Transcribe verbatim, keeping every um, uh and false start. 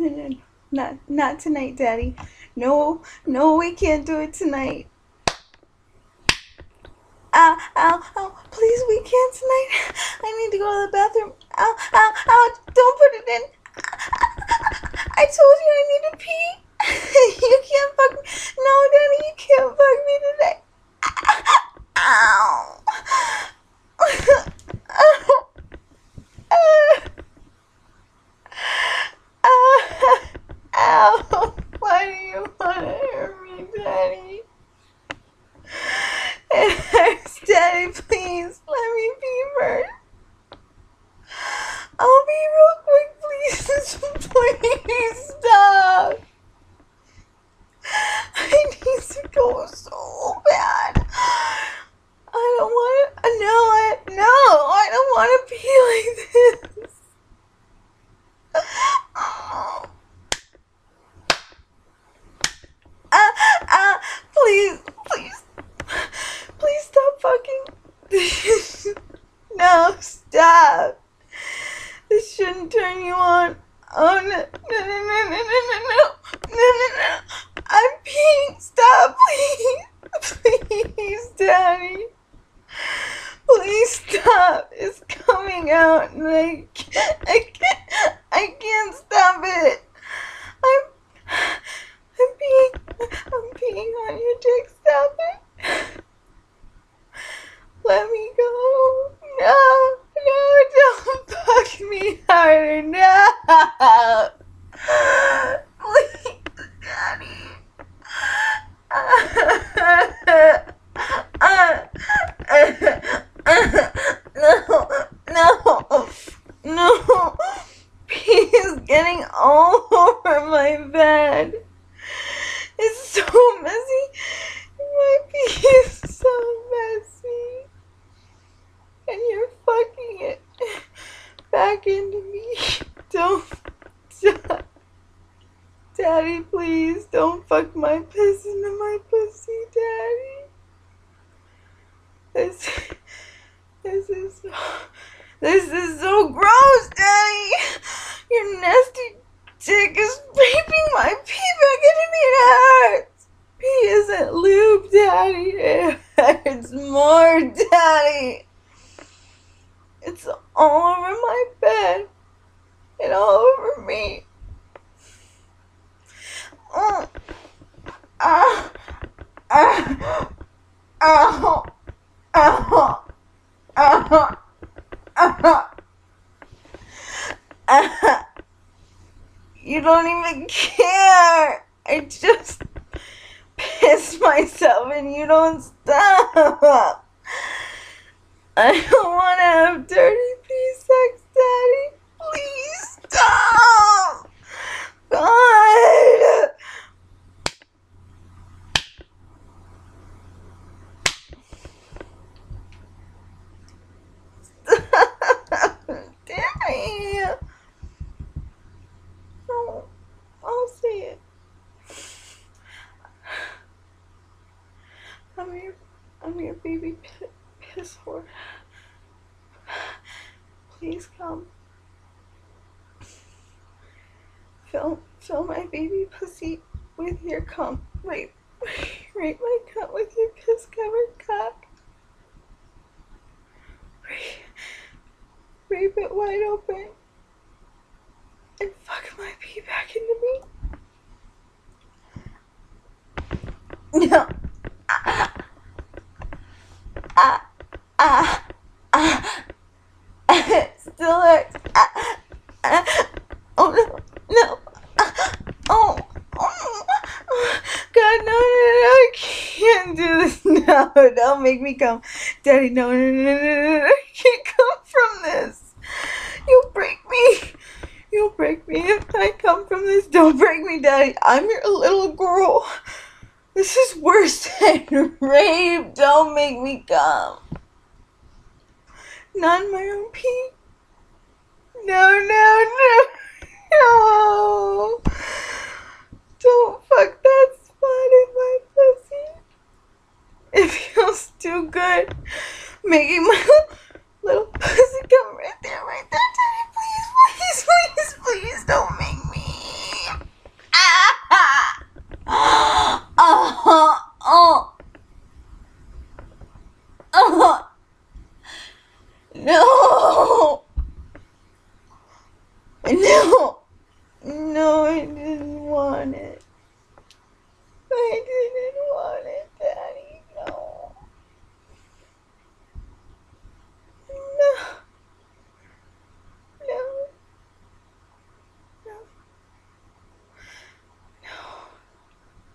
Not, not tonight, Daddy. No, no, we can't do it tonight. Ow, ow, ow, please, we can't tonight. I need to go to the bathroom. Ow, ow, ow, don't put it in. I told you I need to pee. You can't fuck me. No, Daddy, you can't fuck me today. Ow. Ow. Why do you want to hurt me, Daddy? It hurts, Daddy, please. Let me pee first. I'll be real quick, please. Please stop. I need to go so bad. I don't want to. No, I, no, I don't want to pee like this. Oh. Ah, ah, please, please, please stop fucking. No, stop. This shouldn't turn you on. Oh, no, no, no, no, no, no, no, no, no, no, no. I'm peeing. Stop, please. Please, Daddy. Please stop. It's coming out and I can't, I can't, I can't stop it. I'm, I'm peeing, I'm peeing on your dick. Stop it. Let me go. No, no, don't fuck me harder. No. Please, Daddy. No, no, no. Pee is getting all over my bed. It's so messy. My pee is so messy. And you're fucking it back into me. Don't stop. Daddy, please don't fuck my piss into my pussy, Daddy. This, this is, this is so gross, Daddy. Your nasty dick is raping my pee back into me. It hurts. Pee isn't lube, Daddy. It hurts more, Daddy. It's all over my bed and all over me. Oh. Ah. Ah. Ow. Ow. Ow. Ow. Ow. You don't even care. I just pissed myself and you don't stop. I don't want to have dirty pee sex, Daddy. Please stop. God. Stop. Daddy. No, I'll say it. I'm your, I'm your baby pit. Piss whore. Please come. Fill, fill my baby pussy with your cum. Wait, rape my cunt with your piss covered cock. Rape, rape it wide open. And fuck my pee back into me. No. Ah. Ah. Ah, ah, ah, still hurts. Ah, ah, oh no, no. Ah, oh, oh, God, no, no, no, I can't do this. No, don't make me come. Daddy, no, no, no, no, no, no, I can't come from this. You'll break me. You'll break me if I come from this. Don't break me, Daddy. I'm your little girl. This is worse than rape. Don't make me come. Not my own pee. No, no, no, no. Don't fuck that spot in my pussy. It feels too good. Making my little pussy come right there, right there. Daddy, please, please, please, please don't make me. on it.